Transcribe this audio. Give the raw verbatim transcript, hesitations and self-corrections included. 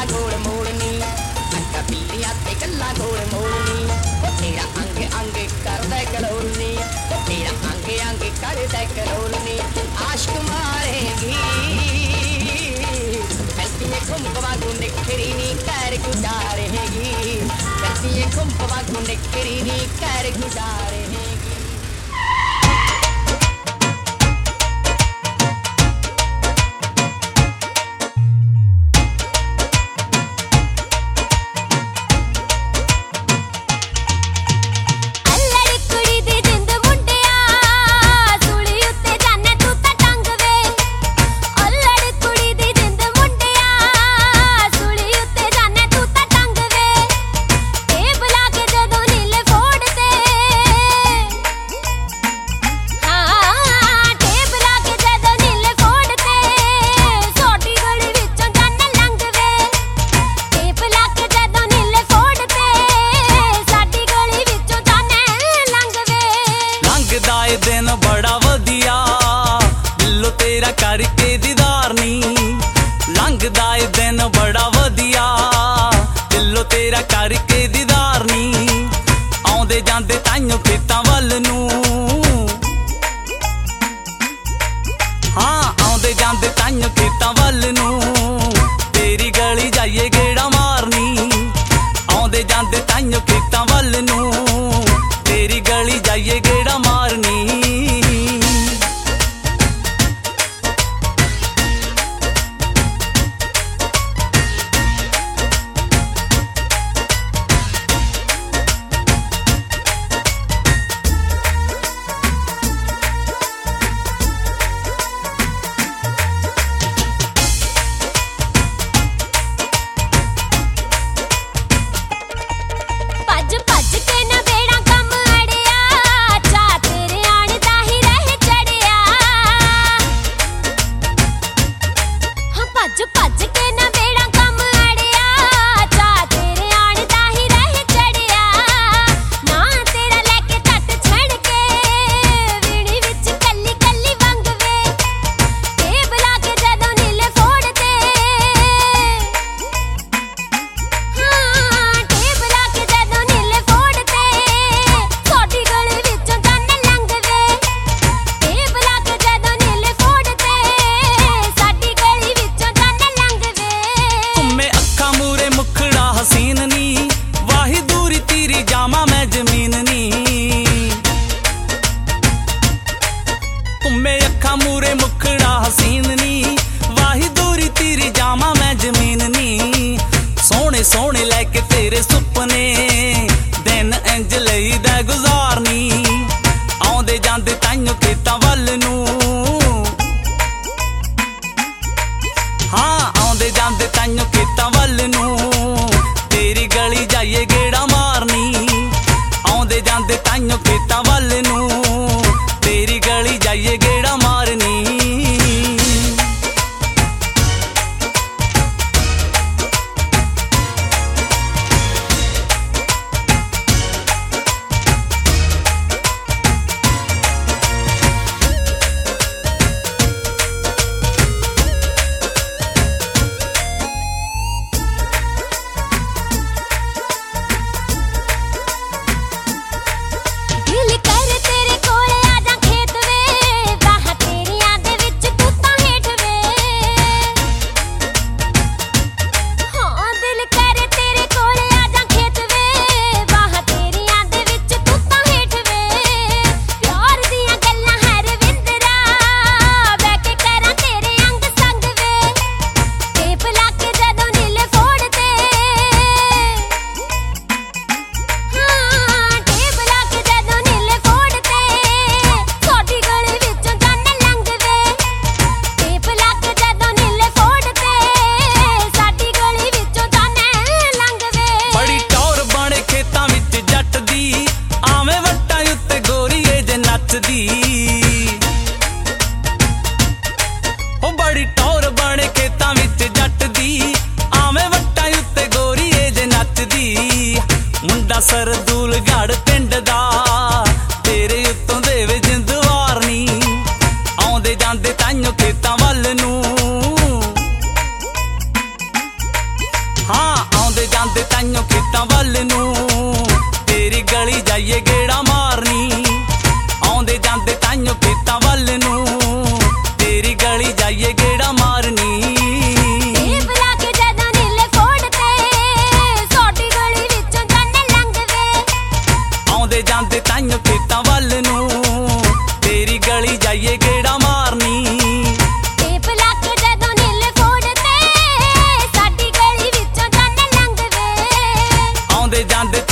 गोल मोड़नी अक्का पीलिया ते गल्ला गोल मोड़नी ओ तेरा अंग अंग कर दे कलोलनी ओ तेरा अंग अंग कर दे कलोलनी आशिक मारेगी कैसी खुम्पवा गुंडे खरीनी कर गुजारेगी कैसी खुम्पवा गुंडे खरीनी कर गुजारेगी दिन बड़ा वधिया दिलों तेरा करके दीदार नी लंघदा ए दिन बड़ा वधिया दिलों तेरा करके दीदार नी आउंदे जांदे ताइयों खेतां वल नूं हाँ आउंदे जांदे ताइयों खेतां वल नूं तेरी गली जाइए गेड़ा मारनी आउंदे जांदे ताइयों खेतां वल नूं तेरी गली जाइए गेड़ा मारनी मूरे मुखड़ा हसीन नी वाही दूरी तीरी जामा मैं जमीन नी सोने सोने लैके तेरे सुपने दिन इंज लई दा गुजारनी आउंदे जांदे ताइयों खेतां वल नूं हाँ आउंदे जांदे ताइयों खेतां वल नूं तेरी गली जाइए गेड़ा मारनी आउंदे जांदे ताइयों खेतां वल नूं तेरी गली जाइए गेड़ा मारनी ਜਾਂਦੇ ਤਾਈਓ ਖੇਤਾਂ ਵੱਲ ਨੂੰ ਤੇਰੀ ਗਲੀ ਜਾਈਏ ਗੇੜਾ ਮਾਰਨੀ ਟੇਪ ਲਾ ਕੇ ਜਦੋਂ ਨੀਲੇ ਫੋੜ ਤੇ ਸਾਡੀ ਗਲੀ ਵਿੱਚੋਂ ਜਾਣੇ ਲੰਘਦੇ ਆਉਂਦੇ ਜਾਂਦੇ ਤਾਈਓ ਖੇਤਾਂ ਵੱਲ ਨੂੰ ਤੇਰੀ ਗਲੀ ਜਾਈਏ ਗੇੜਾ ਮਾਰਨੀ ਟੇਪ ਲਾ ਕੇ ਜਦੋਂ ਨੀਲੇ ਫੋੜ ਤੇ ਸਾਡੀ ਗਲੀ ਵਿੱਚੋਂ ਜਾਣੇ ਲੰਘਦੇ ਆਉਂਦੇ ਜਾਂਦੇ